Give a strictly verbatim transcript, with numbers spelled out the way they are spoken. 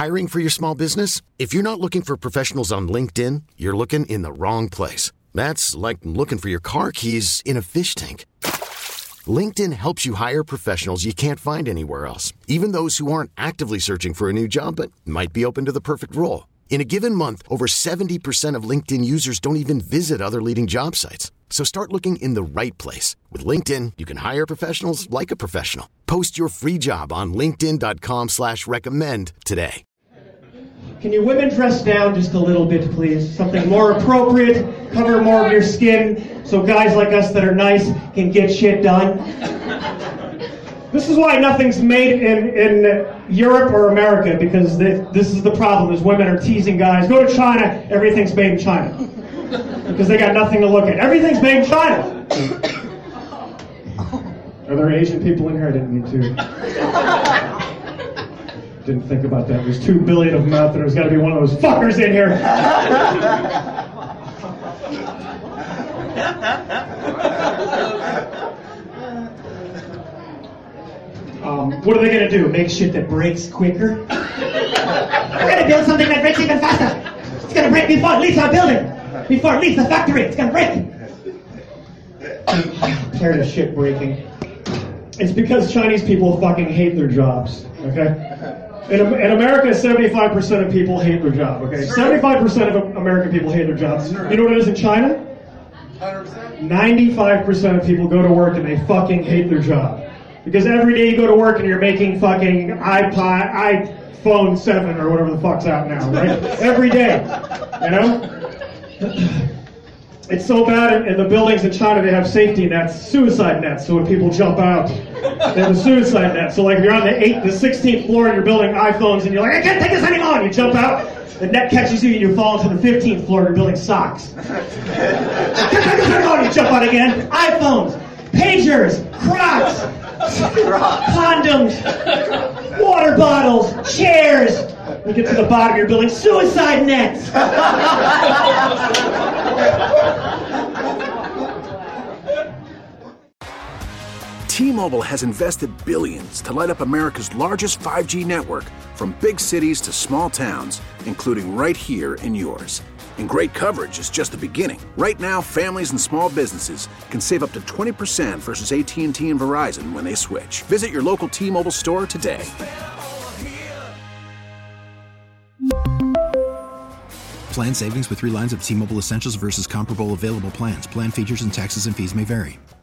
Hiring for your small business? If you're not looking for professionals on LinkedIn, you're looking in the wrong place. That's like looking for your car keys in a fish tank. LinkedIn helps you hire professionals you can't find anywhere else, even those who aren't actively searching for a new job but might be open to the perfect role. In a given month, over seventy percent of LinkedIn users don't even visit other leading job sites. So start looking in the right place. With LinkedIn, you can hire professionals like a professional. Post your free job on linkedin.com slash recommend today. Can you women dress down just a little bit, please? Something more appropriate, cover more of your skin, so guys like us that are nice can get shit done. This is why nothing's made in, in Europe or America, because they, this is the problem, is women are teasing guys. Go to China, everything's made in China. Because they got nothing to look at. Everything's made in China. Are there Asian people in here? I didn't mean to. Didn't think about that. There's two billion of them out there. There's got to be one of those fuckers in here. Um, what are they going to do? Make shit that breaks quicker? We're going to build something that breaks even faster. It's going to break before it leaves our building. Before it leaves the factory. It's going to break. I'm tired of shit breaking. It's because Chinese people fucking hate their jobs. Okay? In, in America, seventy-five percent of people hate their job. Okay? seventy-five percent of American people hate their jobs. You know what it is in China? ninety-five percent of people go to work and they fucking hate their job. Because every day you go to work and you're making fucking iPod, iPhone seven or whatever the fuck's out now, right? Every day, you know? It's so bad in, in the buildings in China, they have safety nets, suicide nets, so when people jump out, they have a suicide net. So like if you're on the eighth, the sixteenth floor and you're building iPhones and you're like, I can't take this anymore, and you jump out, the net catches you and you fall to the fifteenth floor and you're building socks. I can't take this anymore, and you jump out again. iPhones, pagers, Crocs, condoms, water bottles, chairs. You get to the bottom, you're building suicide nets. T-Mobile has invested billions to light up America's largest five G network, from big cities to small towns, including right here in yours. And great coverage is just the beginning. Right now, families and small businesses can save up to twenty percent versus A T and T and Verizon when they switch. Visit your local T-Mobile store today. Plan savings with three lines of T-Mobile Essentials versus comparable available plans. Plan features and taxes and fees may vary.